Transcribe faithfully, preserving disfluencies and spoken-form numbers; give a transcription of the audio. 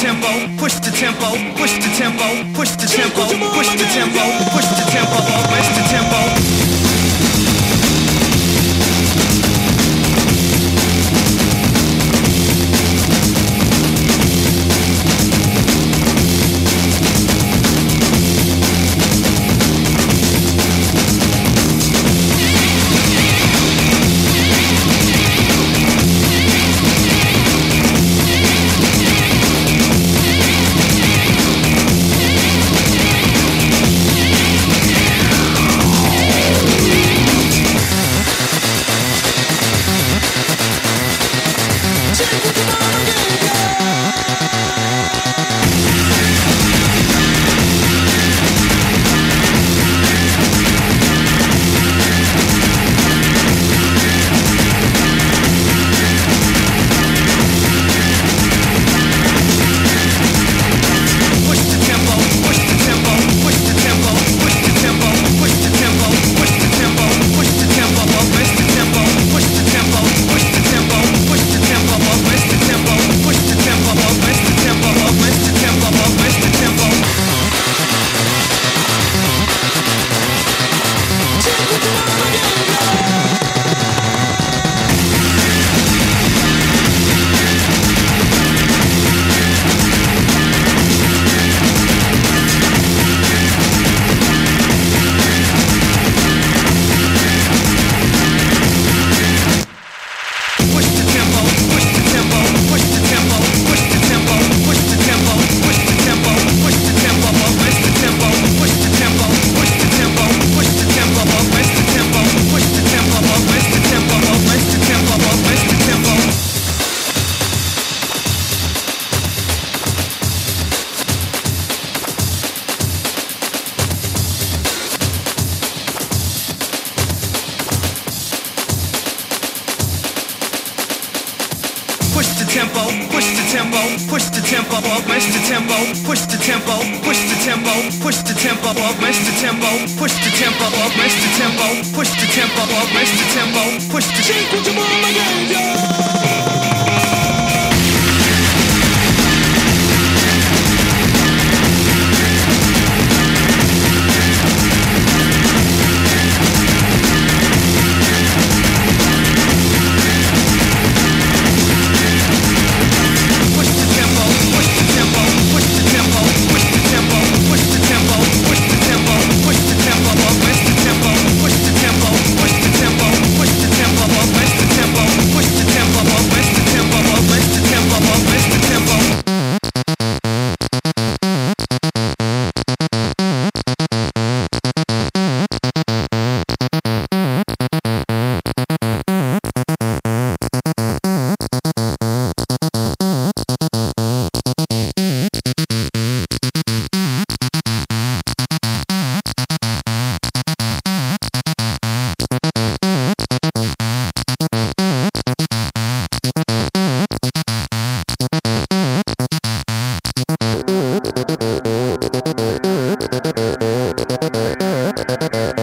tempo, push the tempo, push the tempo, push the tempo, push the tempo, push the tempo, push the tempo. Push the tempo, push the tempo, push the tempo, push the tempo, push the tempo, push the tempo, push the tempo, push the tempo, push the tempo, push the tempo, push the tempo, push the tempo, push the tempo, Thank you.